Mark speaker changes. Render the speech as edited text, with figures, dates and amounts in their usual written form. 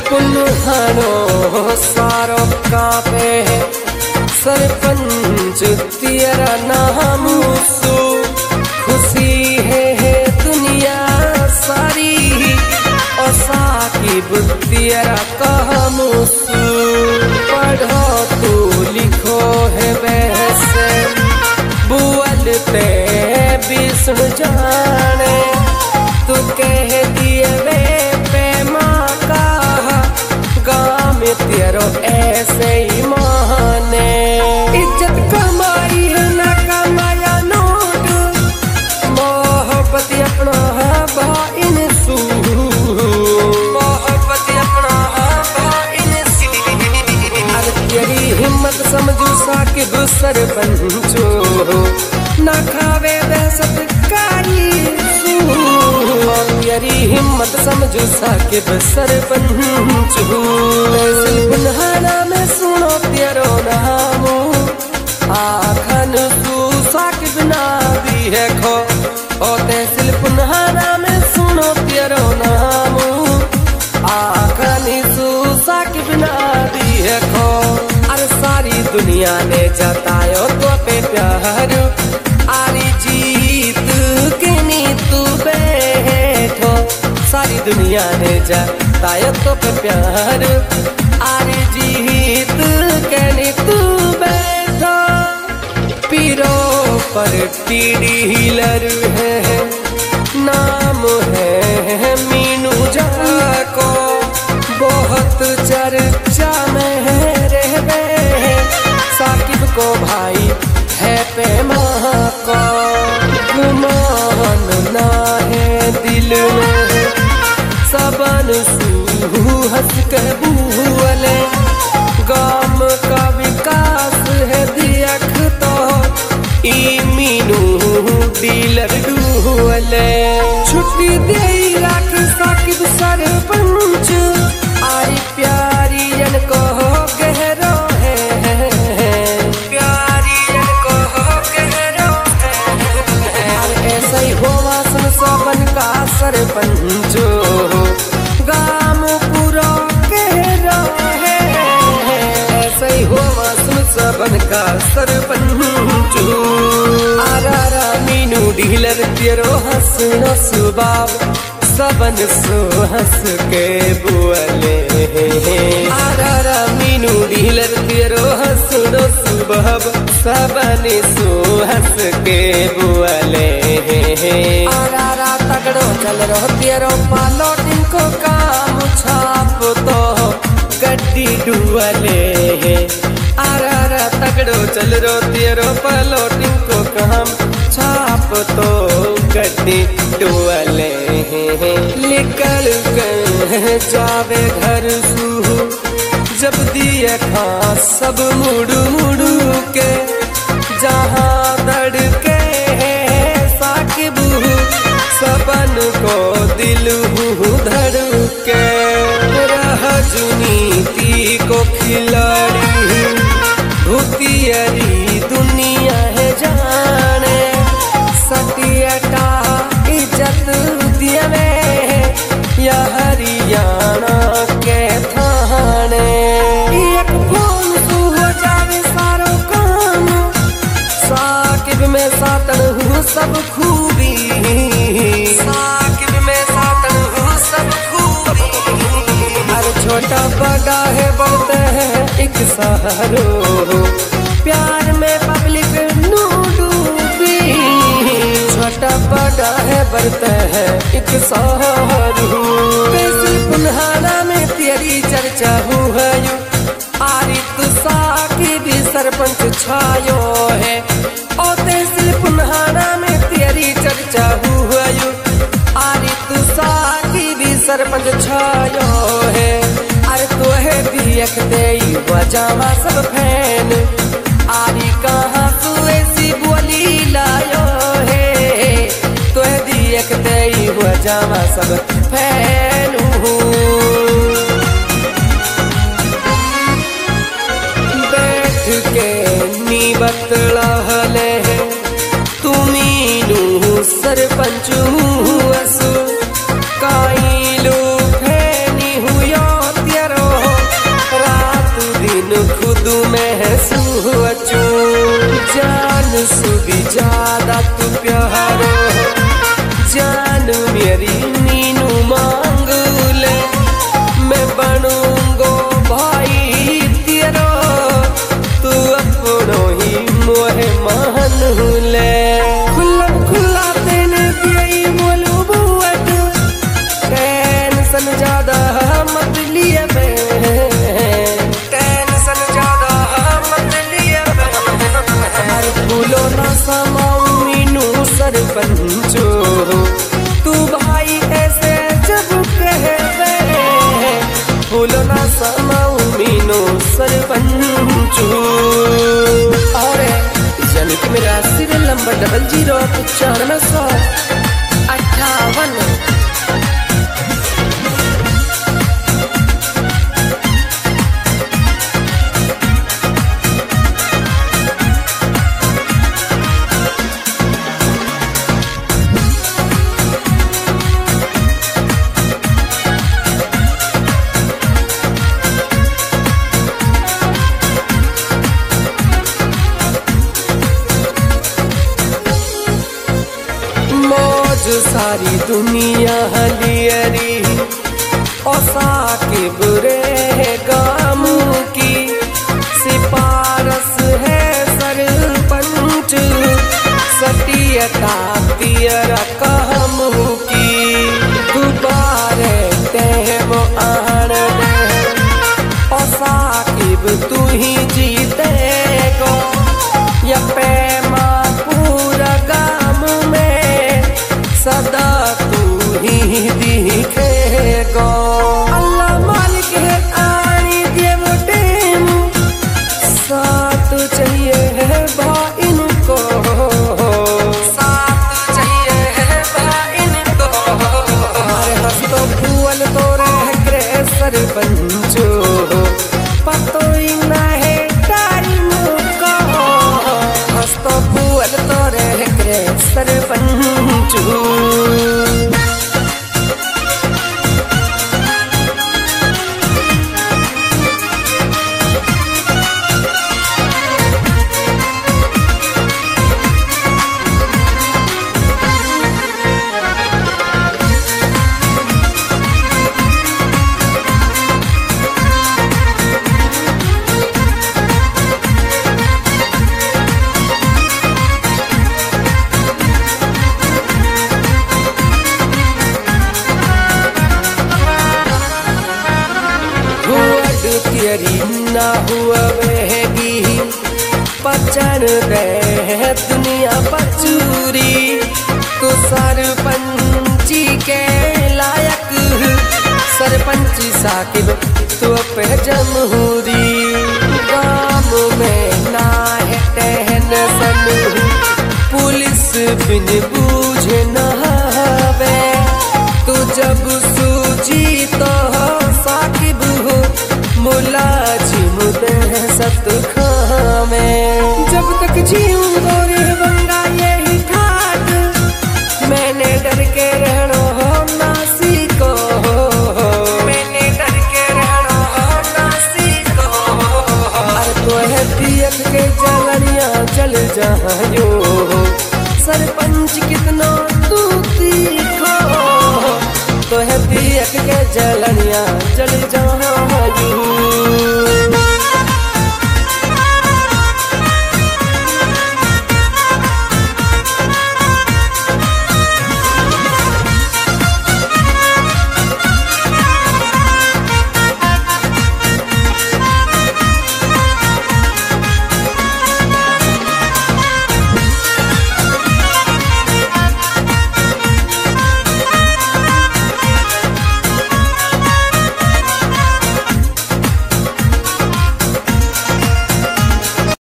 Speaker 1: पुनहानो सारो कापे सरपंच तेरा नाम सु खुशी है दुनिया सारी और साकिब तेरा काम सु पढ़ो तू लिखो है वैसे बुअल ते विष्णु जाने तू कह दिए वे प्रेमा का गाँव में तेरो ऐसे ही माने इज्जत कमाई है ना कमाया नोट मोहब्बत अपना है भाइन सू मोहब्बत अपना है भाइन सू अरे तेरी हिम्मत समझू साकिब सरपंचो ना खावे दहशत कारी तेरी हिम्मत समझो साकिब सरपंच पुनहाना में सुनो तेरो नाम आखन तू साकिब ना दी है खो ओ तहसील पुनहाना में सुनो तेरो नाम आखन तू साकिब ना दी है खो अरे सारी दुनिया ने जतायो तो पे प्यार आरी जीत के नी तू बैठो सारी दुनिया ने जतायो तो पे प्यार आरी जीत के नी तू बैठो पीरो पर टीडीलर है नाम है मीनू जाको बहुत चर्चा में रहवे साकिब को भाई है प्रेमा को गुमान ना है दिल में सबन सू हंस के बुअले गाम का विकास है दियख तो ई मीनू डीलर डुअले छुट्टी दे राख साकिब सरपंच आई प्यारी जन को गहरो सबन का सरपंचो गाम पूरा कह रहे ऐसे ही हो मासूम सबन का सरपंचो आरा मीनू डीलर तेरो हंसनो सुबाब सबन सो हंस के बुअले आरा मीनू डीलर तेरो हंसनो सुबाब सबन सो हंस के बुअले आरा तगड़ो चल रहो तेरो पालो को काम छाप तो गड्डी डुअले आरा तगड़ो चल रहो तेरो पालो को काम छाप तो गड्डी डुअले निकल गए जावे घर सू जब दिए खा सब मुड़ू मुड़ू के जहाँ दड़के साकिब सबन को दिल धड़के राजनीति को खिलाड़ी भूतियरी दुनिया है जाने सतियटा इज्जत दिया में या हरियाणा के थाने एक फोन तू हो जावे सारो काम साकिब में सातन हूँ सब खूबी साकिब में सातन हूँ सब खूबी अरे छोटा बड़ा है बढ़ते हैं एक सहारो प्यार में पब्लिक नू डूबी छोटा बड़ा है बढ़ते हैं एक सहारो पुनहाना में तेरी चर्चा हुआ आरी तू साकिब सरपंच छायो है ओ तहसील पुनहाना में तेरी चर्चा हुआ आरी तू साकिब सरपंच छायो है अरे तो है देखते ही बजावा सब फैन आरी कहाँ तू ऐसी बोली लायो है तो है देखते ही बजावा सब फैन बैठ के नी बतला हले तुमीनू सरपंच असु काई लो फैनी हुयो त्या सुबी ज्यादा तू प्यारो जान मेरी नीनू मांग ले मैं बनूंगो भाई तेरो तू अपनो ही मोहे मान ले खुला खुला तेने दिए बोलू बुआट टेंशन ज्यादा मत लिए टेंशन ज्यादा मत लिए भूलो ना समाऊ मीनू सरपंचो तू भाई ऐसे जब कहवे भूलो ना समाऊ मीनू सरपंचो और यानी कि मेरा सीरियल नंबर 009558। सारी दुनिया हलियरी और साकिब रे गाम की सिफारस है सरपंच सटियता तियरा काम की गुब्बारे टेम आन दे और साकिब तू ही जीते को या पैमा पूरा गाम में सदा तू ही दिखेगा अल्लाह मालिक है आनी देव टेम साथ चाहिए है भाई इनको साथ चाहिए है भाई इनको हमारे हस्तो फूल तो रह गए सरपंचो पतो ही ना है टाइम को हस्तो फूल तो रह गए सरपंचो तेरी ना हुआ बहेगी पचन दे दुनिया पचूरी तो सरपंची के लायक सरपंची साकिब तो पे जमहूरी गाँव में ना है टेंशन पुलिस बिन बूझे न हवे तू जब सूझी तो साकिब हो मुलाजिम दे सत खामे जब तक जीऊंगा